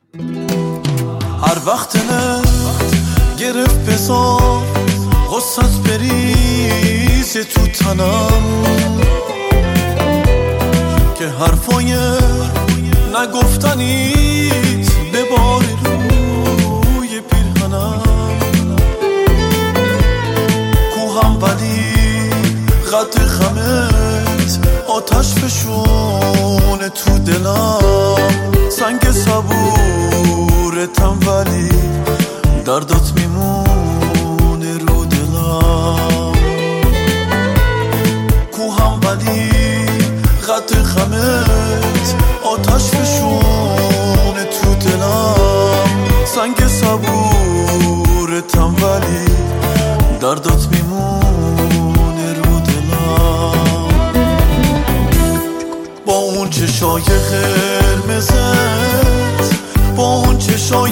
هر وقت نه گرفت بزار غصت بریزه تو تنم که حرفای نگفتنیت بباری روی پیرهنم کوهم ولی قد خمت آتش فشونه تو دلم سنگ صبورتم ولی دردات میمونه رو دلم کوهم ولی قد خمت آتش فشونه تو دلم سنگ صبورتم ولی دردات میمونه رو دلم با اون چشای قرمزت با اون چشای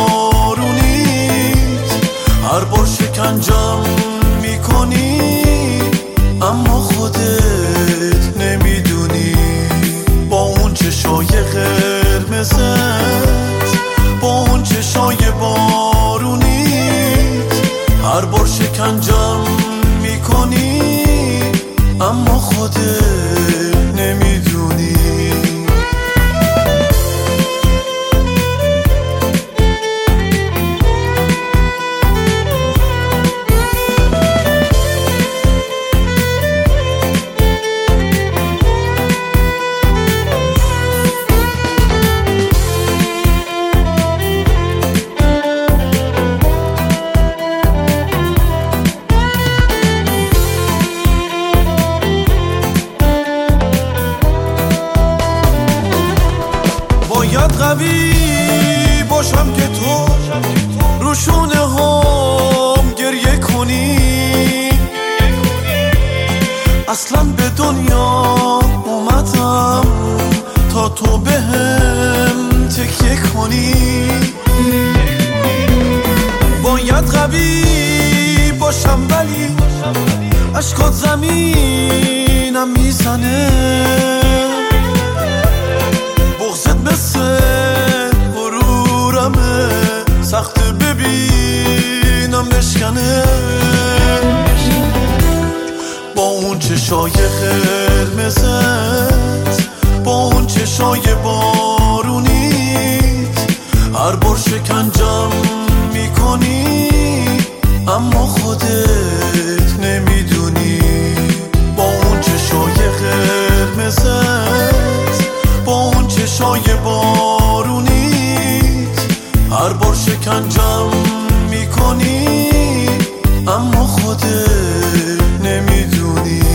بارونیت هر بار شکنجم میکنی اما خودت نمیدونی با اون چشای قرمزت با اون چشای بارونیت هر بار شکنجم میکنی اما خودت نمیدونی باید قوی باشم که تو روشونه هم گریه کنی اصلا به دنیا اومدم تا تو بهم تکیه کنی باید قوی باشم ولی اشکات زمینم میزنه مثل غرورمه سخت ببینم بشکنه با اون چشای قرمزت با اون چشای بارونیت هر بار شکنجم میکنی اما خودت نمیدونی با اون چشای قرمزت با اون چشای بارونیت هر بار شکنجم میکنی اما خودت نمیدونی